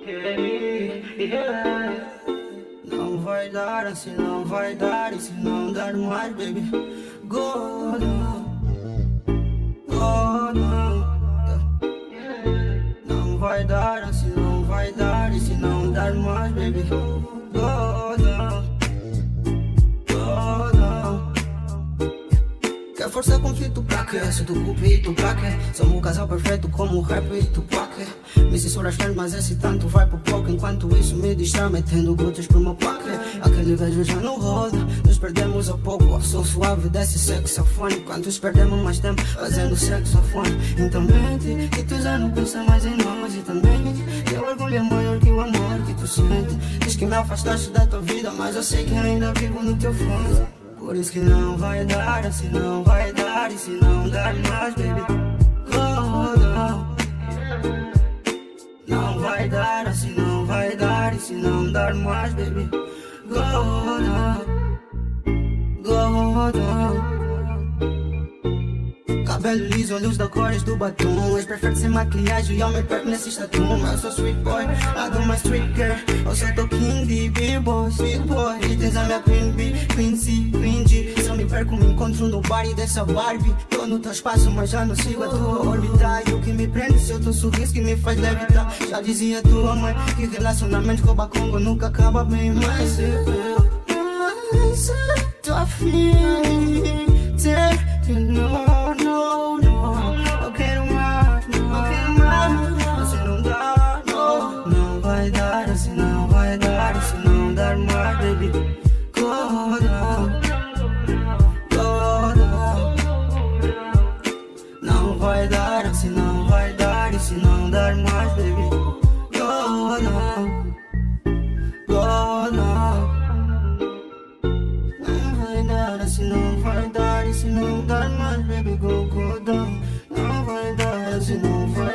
Não vai dar, assim não vai dar, e se não dar mais, baby, go down, go down. Não vai dar, assim não vai dar, e se não dar mais, baby, go down, go down. Quer forçar conflito pra quê? Se tu cupido pra quê? Somos um casal perfeito como o rap e Tupac. Me censuras tanto, mas esse tanto vai pro pouco. Enquanto isso me distrai, metendo glúteos pro meu plaque. Aquele beijo já não roda, nos perdemos a pouco. Sou suave desse saxofone. Quantos perdemos mais tempo fazendo saxofone? Então mente que tu já não pensa mais em nós. E também que o orgulho é maior que o amor que tu sente. Diz que me afastaste da tua vida, mas eu sei que ainda vivo no teu fundo. Por isso que não vai dar, assim não vai dar, e se não dar mais, baby, go down. Não vai dar, assim não vai dar, e se não dar mais, baby, go down, go down. Cabelo liso, olhos da cores do batom. Ex-perfeito sem maquilhagem, e homem perto nesse estatum. Eu sou sweet boy, lá do my street girl. Eu sou teu king de b-boy, sweet boy. E tens a minha queen bee, queen C, queen G. Se eu me perco, me encontro no bar e dessa Barbie. Tô no teu espaço, mas já não sigo a tua órbita. E o que me prende, seu teu sorriso que me faz levitar. Já dizia tua mãe, que relacionamento com o Congo nunca acaba bem. Mas eu tô afim de não, não, não. Eu quero mais, não, eu quero mais. Assim não dá, não, não vai dar, assim não vai dar, assim não dar mais, baby, go down, go down. Não vai dar, assim não vai dar, e se não dar mais, baby, go down, go down. Não vai dar, assim não vai dar, e se não dar mais, baby, go down. Não vai dar, assim não vai